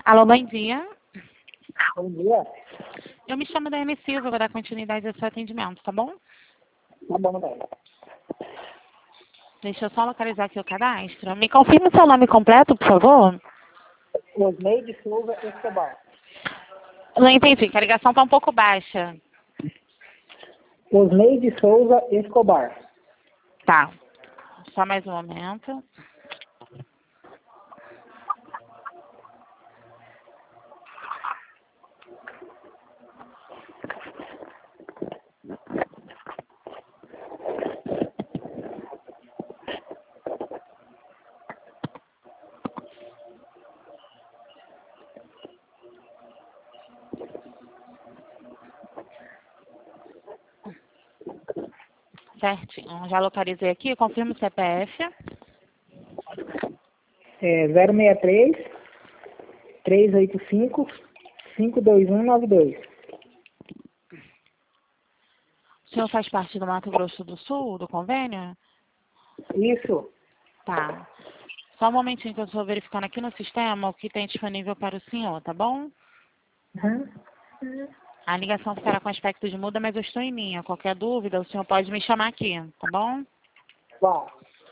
Alô, bom dia. Bom dia. Eu me chamo Daiane Silva, vou dar continuidade ao seu atendimento, tá bom? Tá bom, velho. Deixa eu só localizar aqui o cadastro. Me confirme o seu nome completo, por favor. Osneide Silva Escobar. Não entendi, que a ligação tá um pouco baixa. Osneide Souza Escobar. Tá. Só mais um momento. Certinho. Já localizei aqui, confirma o CPF. 063 385 52192. O senhor faz parte do Mato Grosso do Sul, do convênio? Isso. Tá. Só um momentinho que eu estou verificando aqui no sistema o que tem disponível para o senhor, tá bom? Uhum. A ligação ficará com aspecto de muda, mas eu estou em linha. Qualquer dúvida, o senhor pode me chamar aqui, tá bom? Bom.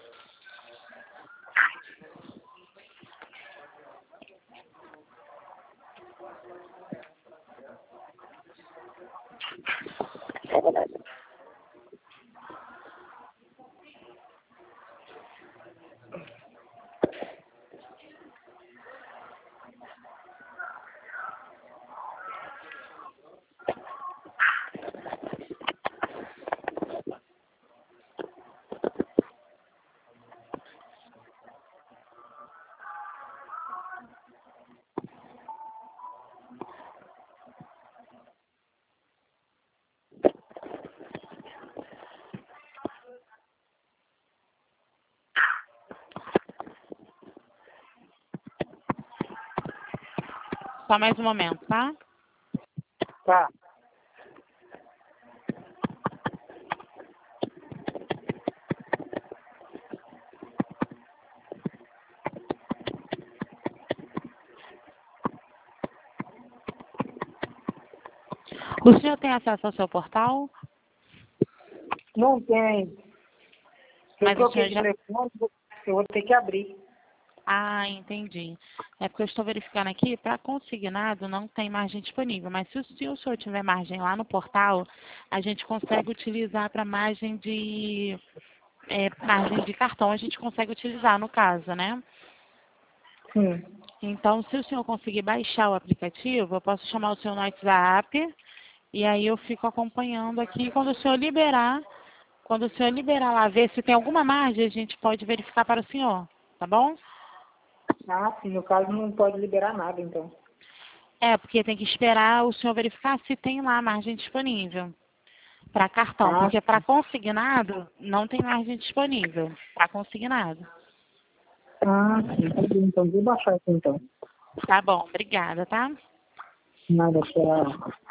Só mais um momento, tá? Tá. O senhor tem acesso ao seu portal? Não tem. Se eu Mas o troquei senhor de já... telefone, eu vou ter que abrir. Ah, entendi. É porque eu estou verificando aqui, para consignado não tem margem disponível, mas se o senhor tiver margem lá no portal, a gente consegue utilizar para margem de cartão, a gente consegue utilizar no caso, né? Sim. Então, se o senhor conseguir baixar o aplicativo, eu posso chamar o senhor no WhatsApp e aí eu fico acompanhando aqui. Quando o senhor liberar lá, ver se tem alguma margem, a gente pode verificar para o senhor, tá bom? Ah, sim. No caso, não pode liberar nada, então. É, porque tem que esperar o senhor verificar se tem lá margem disponível para cartão, Ah, porque para consignado não tem margem disponível para consignado. sim. Tá bom, então vou baixar aqui, então. Tá bom, obrigada, tá? Nada, tchau.